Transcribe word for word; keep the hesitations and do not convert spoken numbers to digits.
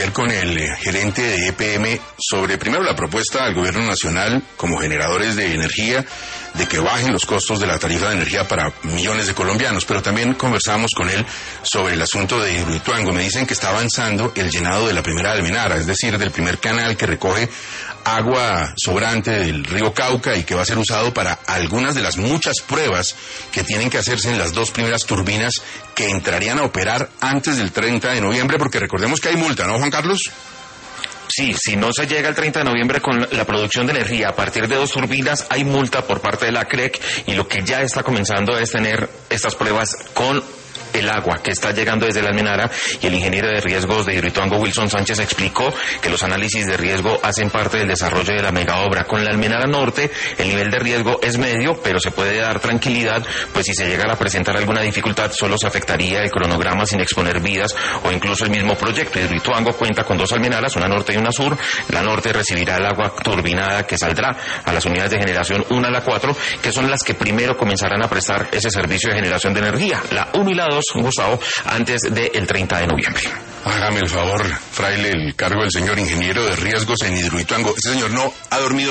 ayer con el eh, gerente de E P M sobre, primero, la propuesta del gobierno nacional como generadores de energía de que bajen los costos de la tarifa de energía para millones de colombianos, pero también conversamos con él sobre el asunto de Hidroituango. Me dicen que está avanzando el llenado de la primera almenara, es decir, del primer canal que recoge agua sobrante del río Cauca y que va a ser usado para algunas de las muchas pruebas que tienen que hacerse en las dos primeras turbinas que entrarían a operar antes del treinta de noviembre, porque recordemos que hay multa, ¿no, Juan Carlos? Sí, si no se llega el treinta de noviembre con la producción de energía a partir de dos turbinas, hay multa por parte de la C R E C, y lo que ya está comenzando es tener estas pruebas con el agua que está llegando desde la almenara, y el ingeniero de riesgos de Hidroituango, Wilson Sánchez, explicó que los análisis de riesgo hacen parte del desarrollo de la megaobra. Con la almenara norte el nivel de riesgo es medio, pero se puede dar tranquilidad, pues si se llegara a presentar alguna dificultad solo se afectaría el cronograma sin exponer vidas o incluso el mismo proyecto. Hidroituango cuenta con dos almenaras, una norte y una sur. La norte recibirá el agua turbinada que saldrá a las unidades de generación uno a la cuatro, que son las que primero comenzarán a prestar ese servicio de generación de energía. La uno y la dos, Gustavo, antes del treinta de noviembre. Hágame el favor, fraile, el cargo del señor ingeniero de riesgos en Hidroituango. Ese señor no ha dormido